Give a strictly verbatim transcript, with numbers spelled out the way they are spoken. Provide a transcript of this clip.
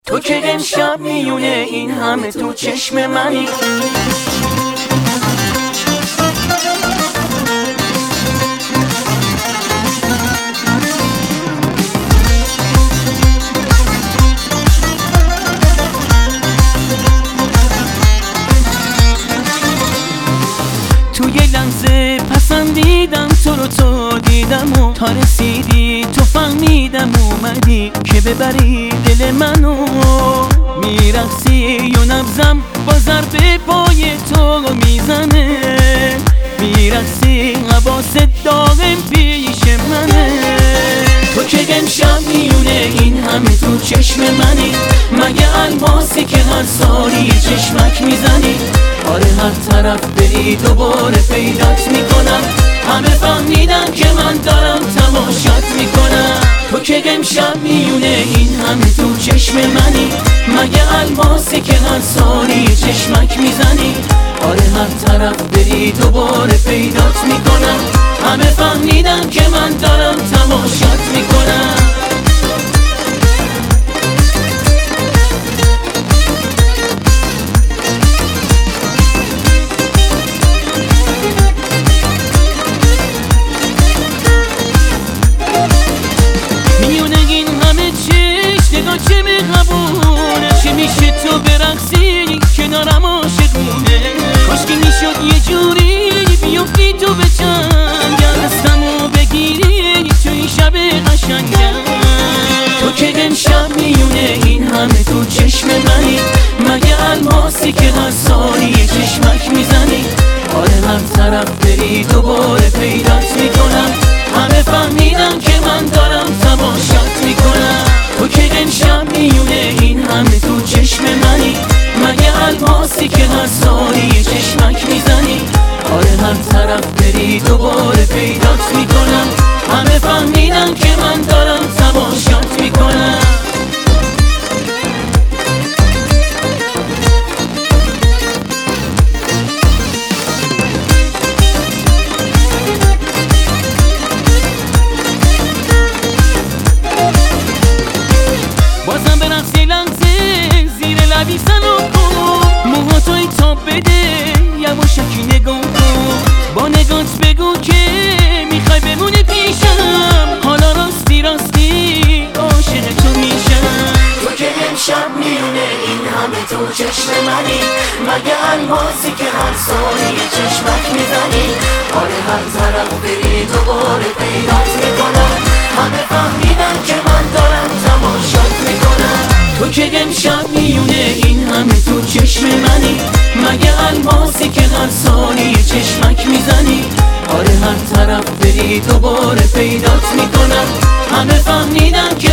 تو که امشب میونه این همه تو چشم منی. توی لحظه پسندیدم تو رو، تو دیدم و تا رسیدی تو فهمیدم اومدی که ببری دل منو. میرقصی و نبضم با ضرب پای تو میزنه، میرقصی حواست داغم پیش منه. تو که امشب میونه این همه تو چشم منی، مگه الماسی که هر سالی چشمک میزنی؟ آره هر طرف بری دوباره پیدات میکنم، همه فهمیدن که من دارم تماشات میکنم. تو که امشب میونه این همه تو چشم منی، مگه الماسی که هر سالی چشمک میزنی؟ آره هر طرف بری دوباره پیدات میکنم، همه فهمیدن که من دارم تماشات میکنم. چه مهربونه، چه میشه تو برقصی کنارم عاشقونه. کاشکی میشد یه جوری بیفتی تو به چنگم، دستمو بگیری تو این شب قشنگم. تو که امشب میونه این همه تو چشم منی، مگه الماسی که هر سالی چشمک میزنی؟ آره هر طرف بری دوباره پیدات میکنم، همه فهمیدن که من دارم تماشات میکنم. تو که امشب میونه این همه تو چشم منی، مگه الماسی که هر سالی چشمک میزنی؟ آره هر طرف بری دوباره پیدات میکنم، همه فهمیدن که من دارم تماشات میکنم. بازم برقص یه لحظه زیر لبی سلام کن، موهاتوی تاب بده یواشکی نگاه کن. با نگات بگو که میخوای بمونی پیشم، حالا راستی راستی عاشق تو میشم. تو که امشب میونه این همه تو چشم منی، مگه الماسی که هر سالی چشمک میزنی؟ آره هر طرف بری دوباره پیدات میکنم، همه فهمیدن که من دارم تماشات میکنم. تو که امشب میونه این همه تو چشم منی، مگه الماسی که هر سالی چشمک میزنی؟ آره هر طرف بری دوباره پیدات میکنم، همه فهمیدن که